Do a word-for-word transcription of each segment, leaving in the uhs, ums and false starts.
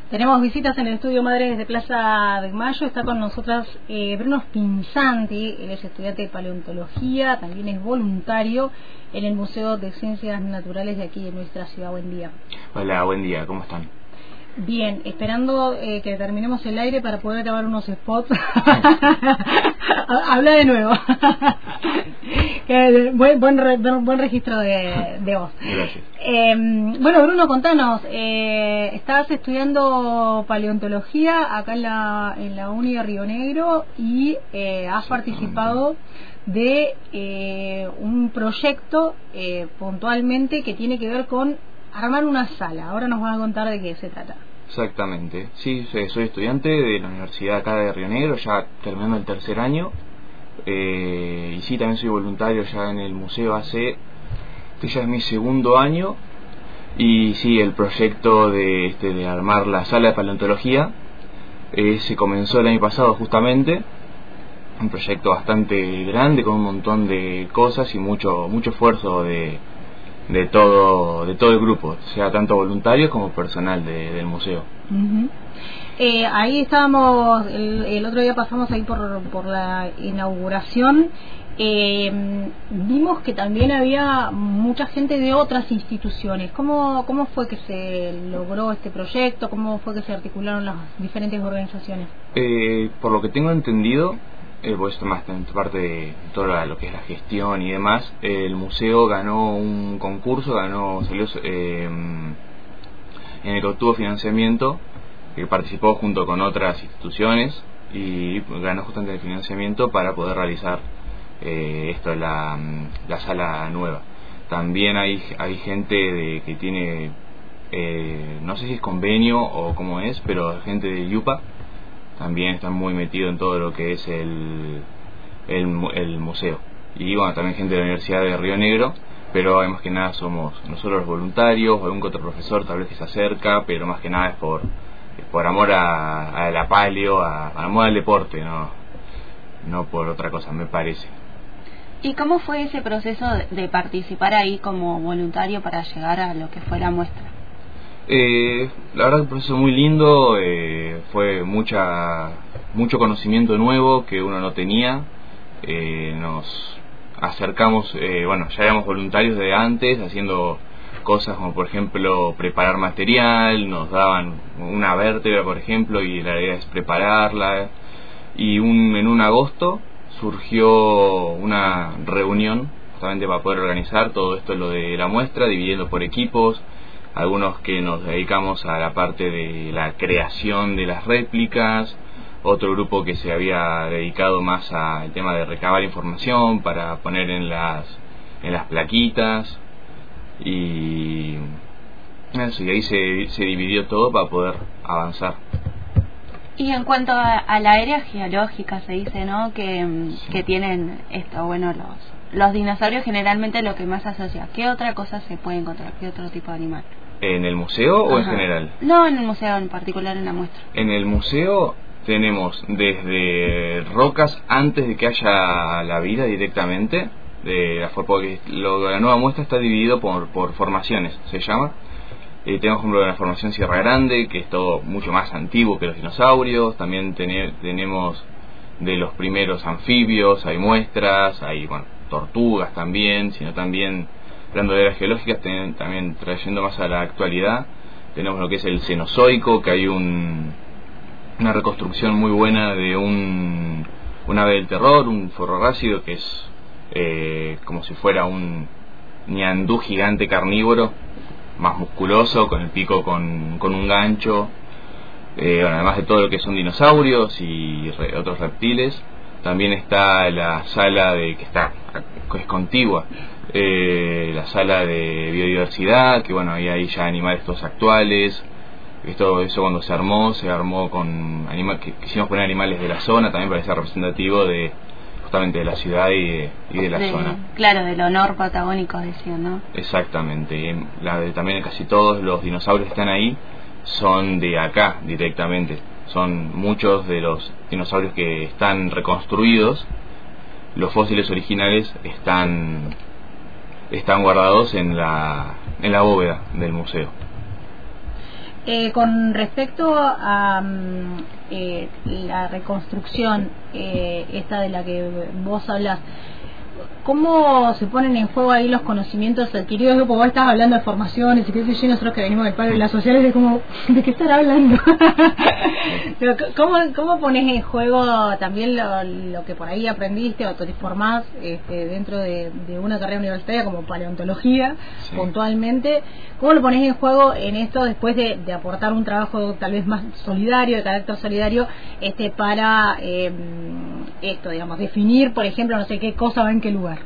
Tenemos visitas en el estudio Madres de Plaza de Mayo. Está con nosotras eh, Bruno Pinzanti. Él es estudiante de paleontología, también es voluntario en el Museo de Ciencias Naturales de aquí de nuestra ciudad. Buen día. Hola, buen día, ¿cómo están? Bien, esperando eh, que terminemos el aire para poder grabar unos spots. Habla de nuevo. buen, buen, re, buen registro de, de voz. Gracias. Eh, bueno, Bruno, contanos, eh, estás estudiando paleontología acá en la, en la Uni de Río Negro y eh, has participado de eh, un proyecto eh, puntualmente que tiene que ver con armar una sala. Ahora nos vas a contar de qué se trata. Exactamente, sí, soy estudiante de la Universidad acá de Río Negro, ya terminando el tercer año, eh, y sí, también soy voluntario ya en el museo hace, este ya es mi segundo año, y sí, el proyecto de, este, de armar la sala de paleontología eh, se comenzó el año pasado justamente, un proyecto bastante grande con un montón de cosas y mucho mucho esfuerzo de de todo de todo el grupo, sea tanto voluntarios como personal de, del museo. Uh-huh. eh, ahí estábamos el, el otro día pasamos ahí por, por la inauguración, eh, vimos que también había mucha gente de otras instituciones. ¿Cómo, cómo fue que se logró este proyecto? ¿Cómo fue que se articularon las diferentes organizaciones? Eh, por lo que tengo entendido, Eh, pues esto más en parte de todo lo que es la gestión y demás, eh, el museo ganó un concurso, ganó salió eh, en el que obtuvo financiamiento, que participó junto con otras instituciones y ganó justamente el financiamiento para poder realizar eh, esto, la, la sala nueva. También hay hay gente de, que tiene eh, no sé si es convenio o cómo es, pero gente de IUPA también están muy metidos en todo lo que es el, el, el museo. Y bueno, también gente de la Universidad de Río Negro, pero más que nada somos nosotros los voluntarios, o algún otro profesor tal vez que se acerca, pero más que nada es por, es por amor a, a la paleo, a, a amor al deporte, no, no por otra cosa, me parece. ¿Y cómo fue ese proceso de participar ahí como voluntario para llegar a lo que fue la muestra? Eh, la verdad que un proceso muy lindo, eh, fue mucha mucho conocimiento nuevo que uno no tenía, eh, nos acercamos, eh, bueno, ya éramos voluntarios de antes haciendo cosas como por ejemplo preparar material, nos daban una vértebra por ejemplo y la idea es prepararla, y un, en un agosto surgió una reunión justamente para poder organizar todo esto, lo de la muestra, dividiendo por equipos, algunos que nos dedicamos a la parte de la creación de las réplicas, otro grupo que se había dedicado más al tema de recabar información para poner en las en las plaquitas, y eso, y ahí se, se dividió todo para poder avanzar. Y en cuanto a, a la área geológica, se dice, ¿no?, que, sí. que tienen esto, bueno, los los dinosaurios generalmente lo que más asocia. ¿Qué otra cosa se puede encontrar? ¿Qué otro tipo de animal? ¿En el museo o Ajá. en general? No, en el museo, en particular en la muestra. En el museo tenemos desde rocas antes de que haya la vida directamente, de la, porque lo, la nueva muestra está dividido por, por formaciones, se llama. Eh, tenemos, por ejemplo, la formación Sierra Grande, que es todo mucho más antiguo que los dinosaurios. También tener, tenemos de los primeros anfibios, hay muestras, hay, bueno, tortugas también, sino también, hablando de eras geológicas, ten, también trayendo más a la actualidad, tenemos lo que es el Cenozoico, que hay un, una reconstrucción muy buena de un, un ave del terror, un forrorrácido, que es eh, como si fuera un ñandú gigante carnívoro, más musculoso, con el pico con, con un gancho, eh, bueno, además de todo lo que son dinosaurios y re, otros reptiles. También está la sala de que está que es contigua, eh, la sala de biodiversidad, que bueno, ahí hay ya animales todos actuales. Esto, eso cuando se armó, se armó con animales que quisimos poner animales de la zona también para ser representativo de justamente de la ciudad y de, y de la de, zona. Claro, del honor patagónico, decían, ¿no? Exactamente. La de, también casi todos los dinosaurios que están ahí son de acá directamente. Son muchos de los dinosaurios que están reconstruidos. Los fósiles originales están están guardados en la en la bóveda del museo. Eh, con respecto a um, eh, la reconstrucción, eh, esta de la que vos hablas, ¿cómo se ponen en juego ahí los conocimientos adquiridos? Porque vos estás hablando de formaciones y qué sé yo, nosotros que venimos del palo de las sociales, de como, ¿de qué estar hablando? Pero ¿cómo, ¿cómo pones en juego también lo, lo que por ahí aprendiste o te formás este, dentro de, de una carrera universitaria como paleontología, sí, puntualmente? ¿Cómo lo pones en juego en esto después de, de aportar un trabajo tal vez más solidario, de carácter solidario, este para eh, esto, digamos, definir, por ejemplo, no sé qué cosa va en qué lugar?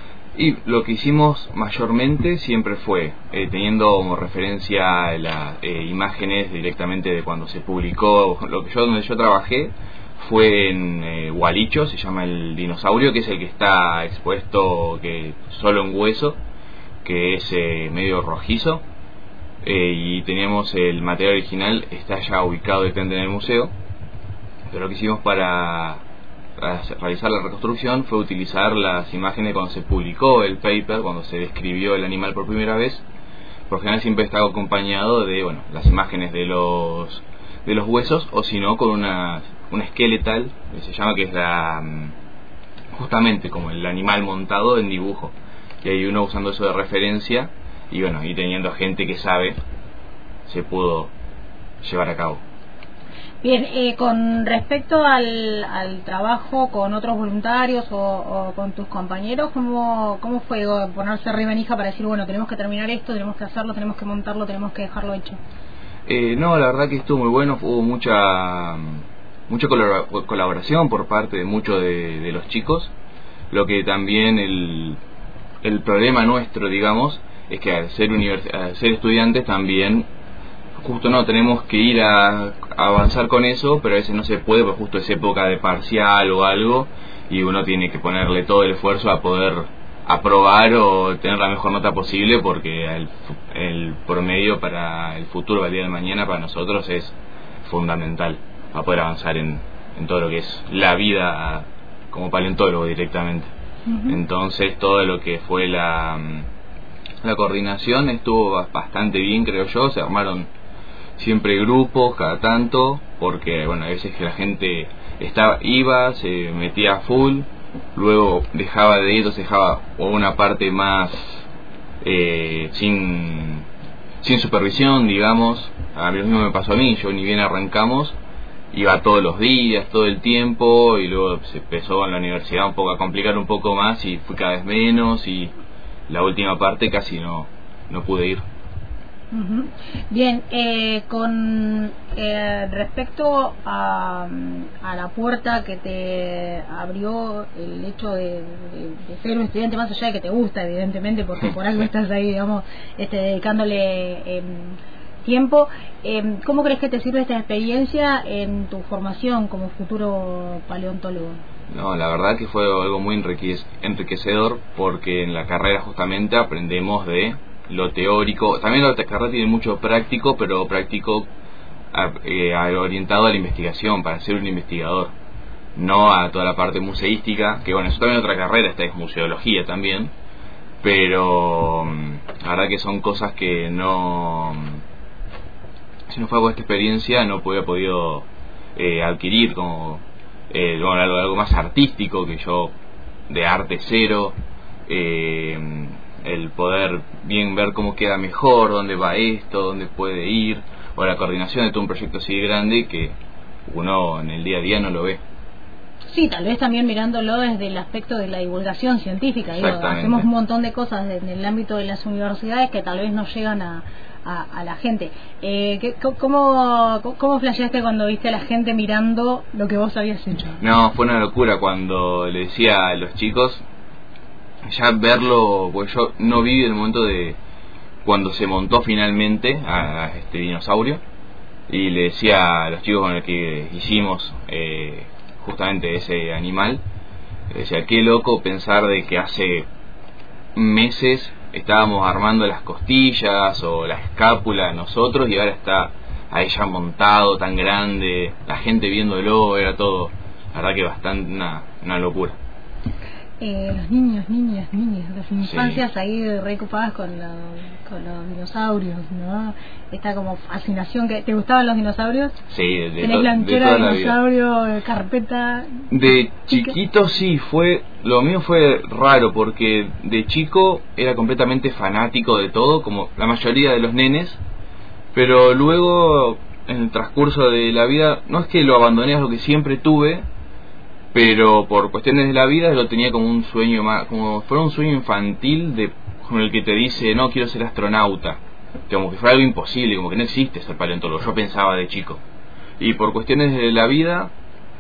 Y lo que hicimos mayormente siempre fue, eh, teniendo como referencia las eh, imágenes directamente de cuando se publicó, lo que yo donde yo trabajé fue en eh, Hualicho, se llama el dinosaurio, que es el que está expuesto que solo en hueso, que es eh, medio rojizo, eh, y teníamos el material original, está ya ubicado directamente en el museo, pero lo que hicimos para realizar la reconstrucción fue utilizar las imágenes cuando se publicó el paper, cuando se describió el animal por primera vez. Por lo general siempre estaba acompañado de, bueno, las imágenes de los de los huesos, o si no con una una esqueletal, que se llama, que es la justamente como el animal montado en dibujo, y hay uno usando eso de referencia, y bueno, y teniendo gente que sabe, se pudo llevar a cabo. Bien, eh, con respecto al, al trabajo con otros voluntarios o, o con tus compañeros, ¿cómo, cómo fue ponerse re manija para decir, bueno, tenemos que terminar esto, tenemos que hacerlo, tenemos que montarlo, tenemos que dejarlo hecho? Eh, no, la verdad que estuvo muy bueno, hubo mucha mucha colaboración por parte de muchos de, de los chicos, lo que también el, el problema nuestro, digamos, es que al ser, univers- al ser estudiantes también justo no tenemos que ir a, a avanzar con eso, pero a veces no se puede porque justo es época de parcial o algo y uno tiene que ponerle todo el esfuerzo a poder aprobar o tener la mejor nota posible, porque el, el promedio para el futuro, el día de mañana, para nosotros es fundamental para poder avanzar en, en todo lo que es la vida como paleontólogo directamente. Uh-huh. Entonces todo lo que fue la, la coordinación estuvo bastante bien, creo yo. Se armaron siempre grupos cada tanto, porque bueno, a veces que la gente estaba iba, se metía a full, luego dejaba de ir, entonces dejaba una parte más eh, sin sin supervisión, digamos. A mí lo mismo me pasó a mí, yo ni bien arrancamos, iba todos los días, todo el tiempo, y luego se empezó en la universidad un poco a complicar un poco más y fui cada vez menos, y la última parte casi no, no pude ir. Uh-huh. Bien, eh, con eh, respecto a, a la puerta que te abrió el hecho de, de, de ser un estudiante, más allá de que te gusta, evidentemente, porque por algo estás ahí, digamos, este, dedicándole eh, tiempo, eh, ¿cómo crees que te sirve esta experiencia en tu formación como futuro paleontólogo? No, la verdad que fue algo muy enriquec- enriquecedor, porque en la carrera justamente aprendemos de lo teórico. También la carrera tiene mucho práctico, pero práctico eh, orientado a la investigación, para ser un investigador, no a toda la parte museística, que bueno, eso también es otra carrera, esta es museología también, pero la verdad que son cosas que no, si no fue por esta experiencia no hubiera podido eh, adquirir, como eh, bueno, algo, algo más artístico, que yo de arte cero, eh, el poder bien ver cómo queda mejor, dónde va esto, dónde puede ir, o la coordinación de todo un proyecto así grande que uno en el día a día no lo ve. Sí, tal vez también mirándolo desde el aspecto de la divulgación científica. Digo, hacemos un montón de cosas en el ámbito de las universidades que tal vez no llegan a, a, a la gente. Eh, ¿qué, cómo, ¿Cómo flasheaste cuando viste a la gente mirando lo que vos habías hecho? No, fue una locura cuando le decía a los chicos, ya verlo, pues yo no vi el momento de cuando se montó finalmente a este dinosaurio, y le decía a los chicos con los que hicimos eh, justamente ese animal, le decía, qué loco pensar de que hace meses estábamos armando las costillas o la escápula nosotros, y ahora está ahí ya montado, tan grande, la gente viéndolo, era todo, la verdad que bastante una, una locura. eh, los niños, niñas, niñas, las infancias sí. ahí recopadas con, lo, con los dinosaurios, ¿no? Esta como fascinación. que ¿Te gustaban los dinosaurios? Sí, de, de ¿Tenés lanchera de, de dinosaurio, carpeta? De chiquito sí, fue lo mío fue raro porque de chico era completamente fanático de todo, como la mayoría de los nenes, pero luego en el transcurso de la vida, no es que lo abandoné, es lo que siempre tuve, pero por cuestiones de la vida lo tenía como un sueño más, como fuera un sueño infantil de con el que te dice no quiero ser astronauta, como que fuera algo imposible, como que no existe ser paleontólogo, yo pensaba de chico, y por cuestiones de la vida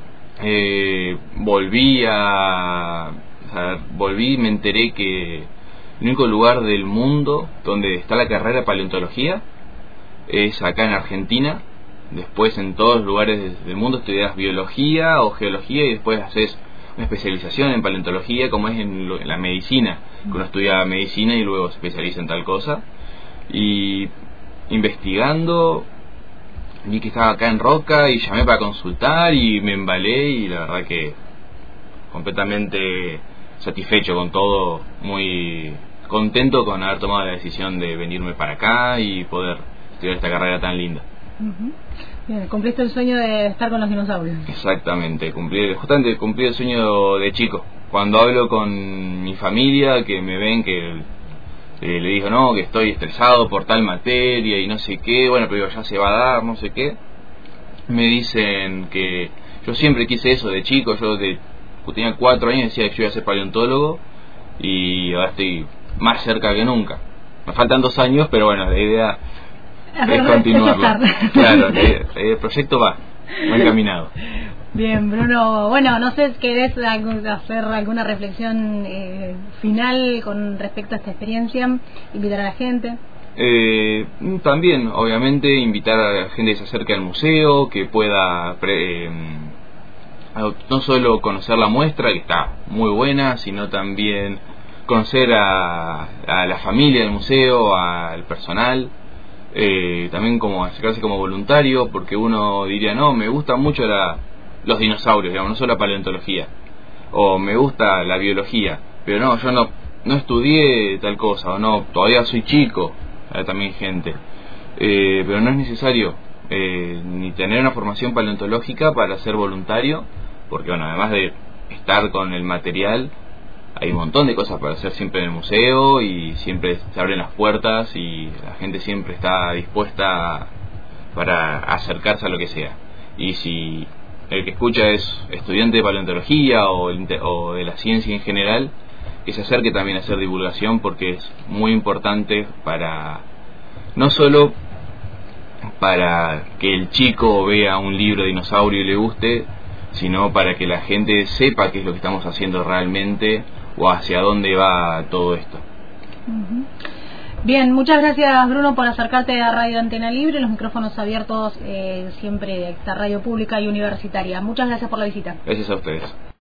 eh, volví a, o sea, volví y me enteré que el único lugar del mundo donde está la carrera de paleontología es acá en Argentina. Después en todos los lugares del mundo estudias biología o geología y después haces una especialización en paleontología, como es en, lo, en la medicina, que uno estudia medicina y luego se especializa en tal cosa. Y investigando vi que estaba acá en Roca y llamé para consultar y me embalé y la verdad que completamente satisfecho con todo, muy contento con haber tomado la decisión de venirme para acá y poder estudiar esta carrera tan linda. Uh-huh. Bien, cumpliste el sueño de estar con los dinosaurios. Exactamente, cumplí, justamente cumplí el sueño de chico. Cuando hablo con mi familia, que me ven que eh, le digo no, que estoy estresado por tal materia y no sé qué, bueno, pero ya se va a dar, no sé qué, me dicen que yo siempre quise eso de chico. Yo de, tenía cuatro años decía que yo iba a ser paleontólogo y ahora estoy más cerca que nunca. Me faltan dos años, pero bueno, la idea es continuarlo. Claro, el proyecto va, va encaminado. Bien, Bruno, bueno, no sé si querés hacer alguna reflexión eh, final con respecto a esta experiencia, invitar a la gente. Eh, también, obviamente, invitar a la gente que se acerque al museo, que pueda pre, eh, no solo conocer la muestra, que está muy buena, sino también conocer a, a la familia del museo, al personal. Eh, también como acercarse como voluntario, porque uno diría no, me gustan mucho la, los dinosaurios, digamos, no solo la paleontología, o me gusta la biología, pero no, yo no no estudié tal cosa, o no, todavía soy chico. Hay también gente, eh, pero no es necesario eh, ni tener una formación paleontológica para ser voluntario, porque bueno, además de estar con el material, hay un montón de cosas para hacer siempre en el museo y siempre se abren las puertas y la gente siempre está dispuesta para acercarse a lo que sea. Y si el que escucha es estudiante de paleontología o, o de la ciencia en general, que se acerque también a hacer divulgación, porque es muy importante para no solo para que el chico vea un libro de dinosaurio y le guste, sino para que la gente sepa qué es lo que estamos haciendo realmente o hacia dónde va todo esto. Uh-huh. Bien, muchas gracias, Bruno, por acercarte a Radio Antena Libre, los micrófonos abiertos eh, siempre de esta radio pública y universitaria. Muchas gracias por la visita. Gracias a ustedes.